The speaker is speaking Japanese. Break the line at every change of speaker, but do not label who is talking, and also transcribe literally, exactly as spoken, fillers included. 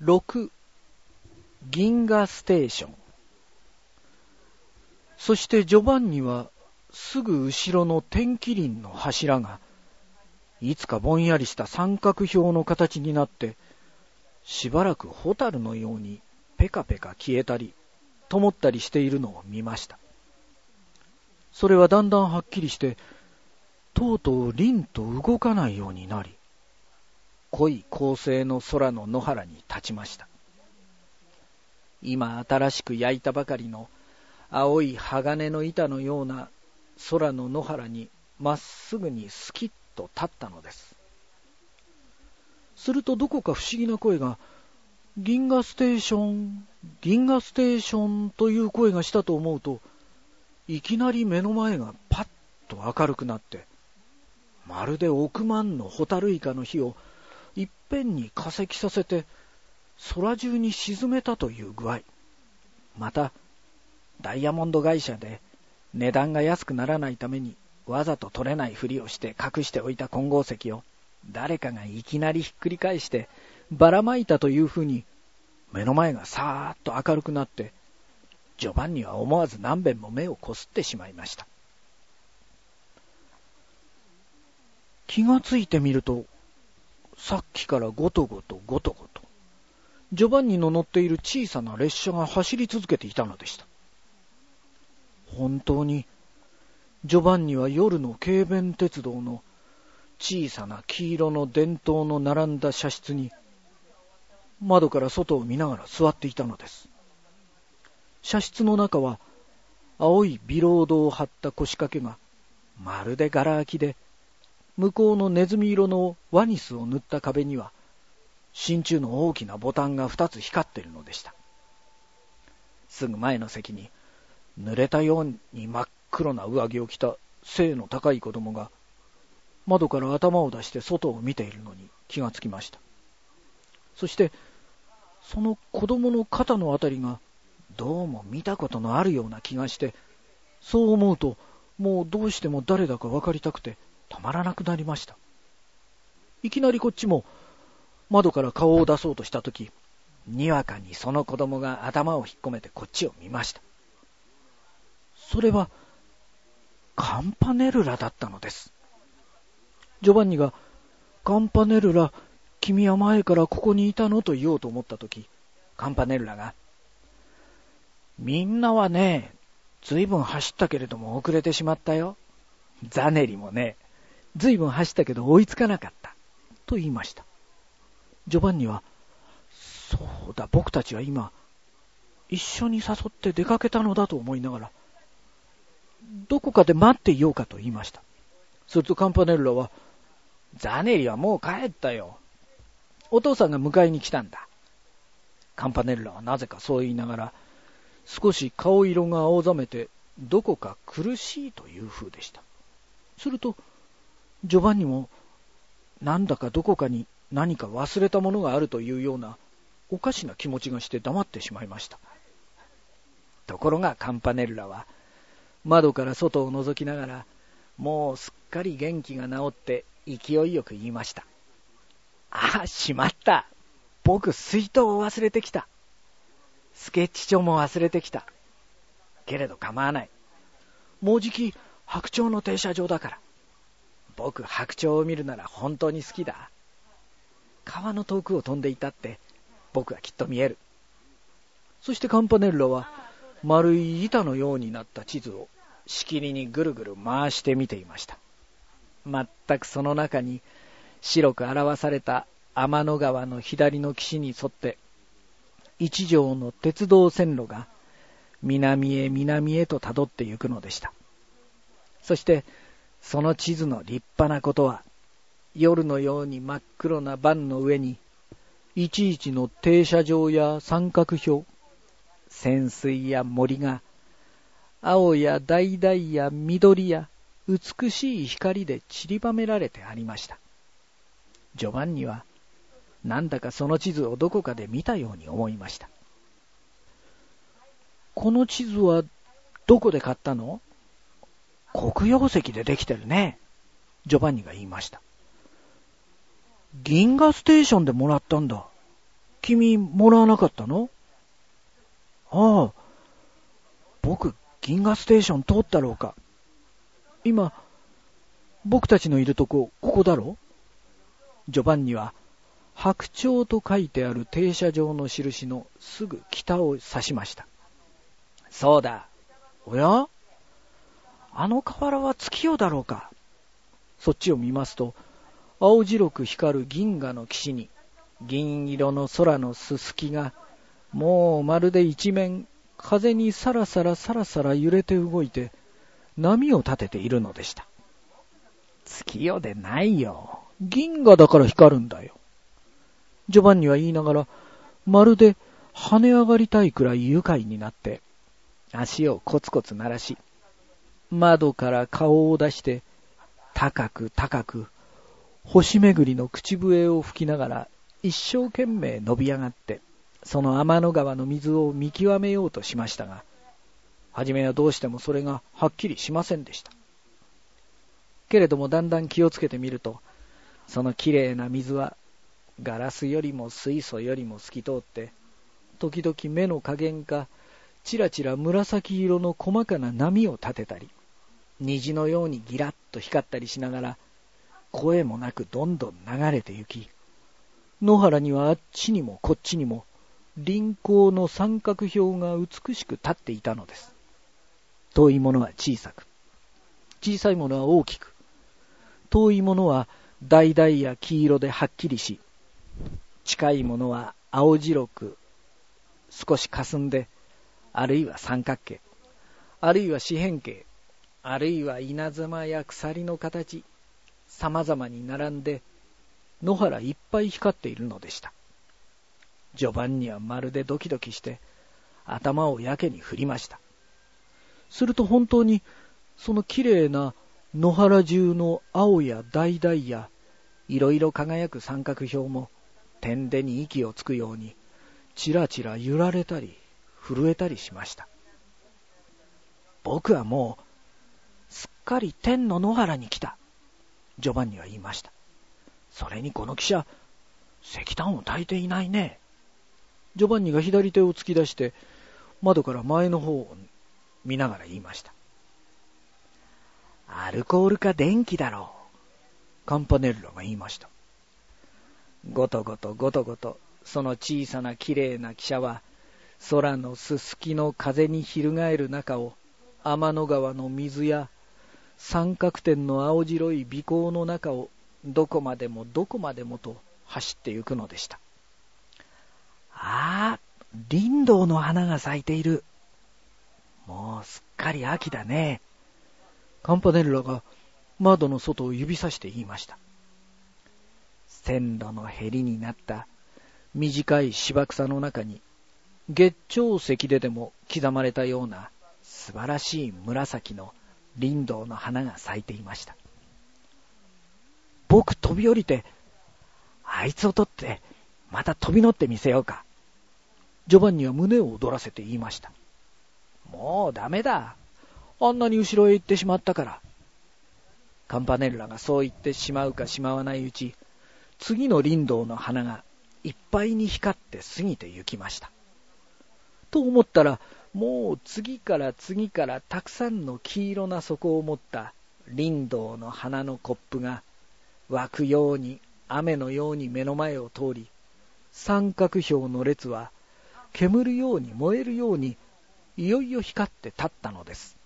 ろく、銀河ステーション。そしてジョバンニはすぐ後ろの天気輪の柱がいつかぼんやりした三角標の形になってしばらくホタルのようにペカペカ消えたり灯ったりしているのを見ました。それはだんだんはっきりしてとうとう輪と動かないようになり、濃い光星の空の野原に立ちました。今新しく焼いたばかりの青い鋼の板のような空の野原にまっすぐにスキッと立ったのです。するとどこか不思議な声が、銀河ステーション、銀河ステーションという声がしたと思うと、いきなり目の前がパッと明るくなって、まるで億万のホタルイカの火をいっぺんに加積させて空中に沈めたという具合。また、ダイヤモンド会社で値段が安くならないためにわざと取れないふりをして隠しておいた金剛石を誰かがいきなりひっくり返してばらまいたというふうに目の前がさーっと明るくなって、ジョバンニは思わず何遍も目をこすってしまいました。気がついてみると、さっきからゴトゴトゴトゴト、ジョバンニの乗っている小さな列車が走り続けていたのでした。本当に、ジョバンニは夜の軽便鉄道の小さな黄色の電灯の並んだ車室に、窓から外を見ながら座っていたのです。車室の中は、青いビロードを張った腰掛けが、まるでガラ空きで、向こうのネズミ色のワニスを塗った壁には、真鍮の大きなボタンが二つ光っているのでした。すぐ前の席に、濡れたように真っ黒な上着を着た背の高い子供が、窓から頭を出して外を見ているのに気がつきました。そして、その子供の肩のあたりが、どうも見たことのあるような気がして、そう思うと、もうどうしても誰だか分かりたくて、たまらなくなりました。いきなりこっちも、窓から顔を出そうとしたとき、にわかにその子供が頭を引っ込めてこっちを見ました。それは、カンパネルラだったのです。ジョバンニが、カンパネルラ、君は前からここにいたのと言おうと思ったとき、カンパネルラが、みんなはね、ずいぶん走ったけれども遅れてしまったよ。ザネリもね、ずいぶん走ったけど追いつかなかった。と言いました。ジョバンニは、そうだ、僕たちは今、一緒に誘って出かけたのだと思いながら、どこかで待っていようかと言いました。するとカンパネルラは、ザネリはもう帰ったよ。お父さんが迎えに来たんだ。カンパネルラはなぜかそう言いながら、少し顔色が青ざめて、どこか苦しいという風でした。すると、ジョバンニも、なんだかどこかに何か忘れたものがあるというような、おかしな気持ちがして黙ってしまいました。ところがカンパネルラは、窓から外を覗きながら、もうすっかり元気が治って勢いよく言いました。ああ、しまった。僕、水筒を忘れてきた。スケッチ帳も忘れてきた。けれど構わない。もうじき白鳥の停車場だから。僕、白鳥を見るなら本当に好きだ。川の遠くを飛んでいたって僕はきっと見える。そしてカンパネルラは丸い板のようになった地図をしきりにぐるぐる回して見ていました。まったくその中に白く表された天の川の左の岸に沿って一条の鉄道線路が南へ南へとたどってゆくのでした。そしてその地図の立派なことは、夜のように真っ黒な盤の上にいちいちの停車場や三角標、泉水や森が青や橙や緑や美しい光で散りばめられてありました。ジョバンニはなんだかその地図をどこかで見たように思いました。この地図はどこで買ったの？黒曜石でできてるね。ジョバンニが言いました。銀河ステーションでもらったんだ。 君もらわなかったの？ああ、僕銀河ステーション通ったろうか。今、僕たちのいるとこ、ここだろ？ジョバンニは、白鳥と書いてある停車場の印のすぐ北を指しました。そうだ。おや？あの河原は月夜だろうか。そっちを見ますと、青白く光る銀河の岸に、銀色の空のすすきが、もうまるで一面、風にさらさらさらさら揺れて動いて、波を立てているのでした。月夜でないよ。銀河だから光るんだよ。ジョバンニは言いながら、まるで跳ね上がりたいくらい愉快になって、足をコツコツ鳴らし、窓から顔を出して、高く高く、星巡りの口笛を吹きながら、一生懸命伸び上がって、その天の川の水を見極めようとしましたが、はじめはどうしてもそれがはっきりしませんでした。けれどもだんだん気をつけてみると、そのきれいな水は、ガラスよりも水素よりも透き通って、時々目の加減か、ちらちら紫色の細かな波を立てたり、虹のようにギラッと光ったりしながら、声もなくどんどん流れて行き、野原にはあっちにもこっちにも、輪光の三角標が美しく立っていたのです。遠いものは小さく、小さいものは大きく、遠いものは橙や黄色ではっきりし、近いものは青白く、少し霞んで、あるいは三角形、あるいは四辺形、あるいは稲妻や鎖の形、様々に並んで、野原いっぱい光っているのでした。ジョバンニはまるでドキドキして、頭をやけに振りました。すると本当に、そのきれいな野原中の青や橙や、いろいろ輝く三角標も、天でに息をつくように、ちらちら揺られたり、震えたりしました。僕はもう、すっかり天の野原に来た。ジョバンニは言いました。それにこの汽車、石炭を焚いていないね。ジョバンニが左手を突き出して、窓から前の方を見ながら言いました。アルコールか電気だろう。カンパネッラが言いました。ごとごとごとごと、その小さなきれいな汽車は、空のすすきの風に翻る中を、天の川の水や三角点の青白い微光の中をどこまでもどこまでもと走ってゆくのでした。ああ、リンドウの花が咲いている。もうすっかり秋だね。カンパネッラが窓の外を指さして言いました。線路のへりになった短い芝草の中に月長石ででも刻まれたような素晴らしい紫のリンドウの花が咲いていました。僕飛び降りて、あいつを取ってまた飛び乗ってみせようか。ジョバンニは胸を躍らせて言いました。もうダメだ。あんなに後ろへ行ってしまったから。カンパネッラがそう言ってしまうかしまわないうち、次のリンドウの花がいっぱいに光って過ぎて行きました。と思ったら、もう次から次からたくさんの黄色な底を持ったリンドウの花のコップが湧くように雨のように目の前を通り、三角標の列は煙るように燃えるようにいよいよ光って立ったのです。